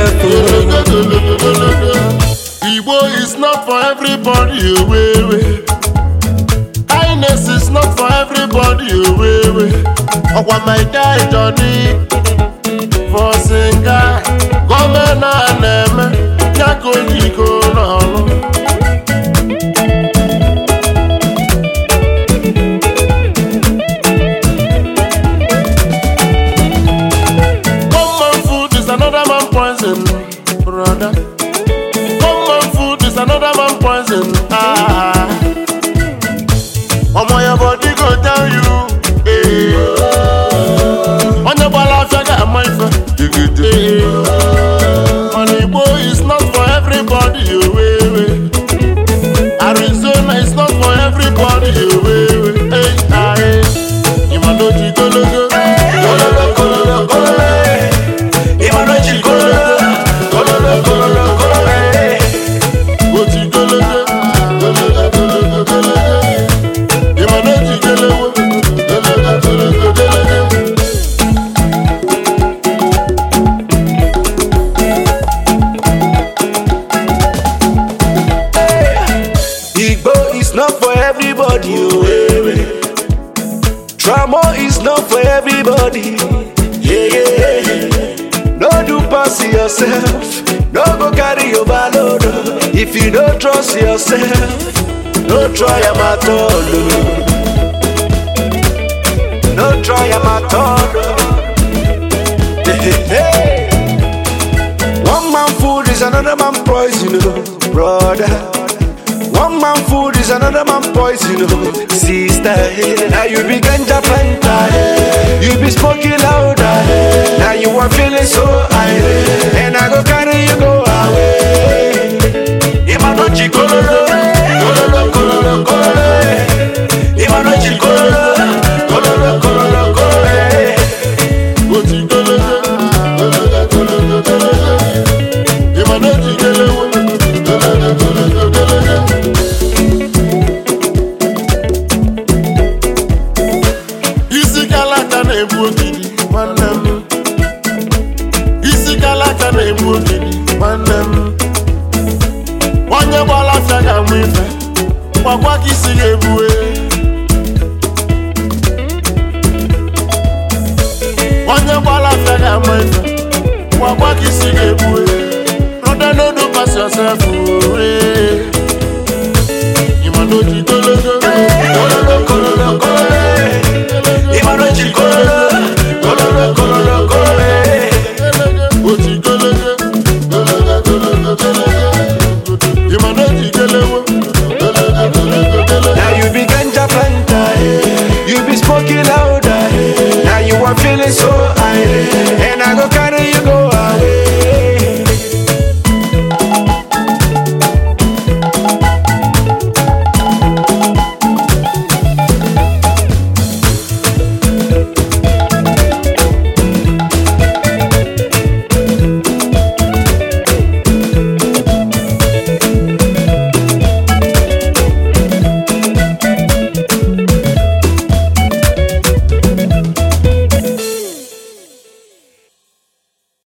careful. Igbo is not for everybody, kindness is not for everybody, Okwa my guy Johnny for singa governor aneme nyako yiko no. One man food is another man poison, brother. One man food is another man poison. Omo your body go tell you. On your ball I my Money boy is not for everybody. Arizona is not for everybody. You might know you go look. Trauma is not for everybody. No do pass yourself. No go carry your overload. If you don't trust yourself, no try am at all. No try am at all. One man food is another man poison, brother. One man food is another man poison, sister. Now you be ganja fanta, you be smoking louder. Now you are feeling so high, and I go carry you go away. Imanochi kololo, kololo, kololo, kololo. Imanochi kololo, kololo, kololo, kololo. Oti kololo, kololo, kololo, kololo. Imanochi kololo. Isi kalaka na-egbu ogidi nwanne m. Onye gbala afịa ga-amụ ife, gwakwa ka isi ga-ebue. Onye gbala afịa ga-amụ ife, gwakwa ka isi ga-ebue.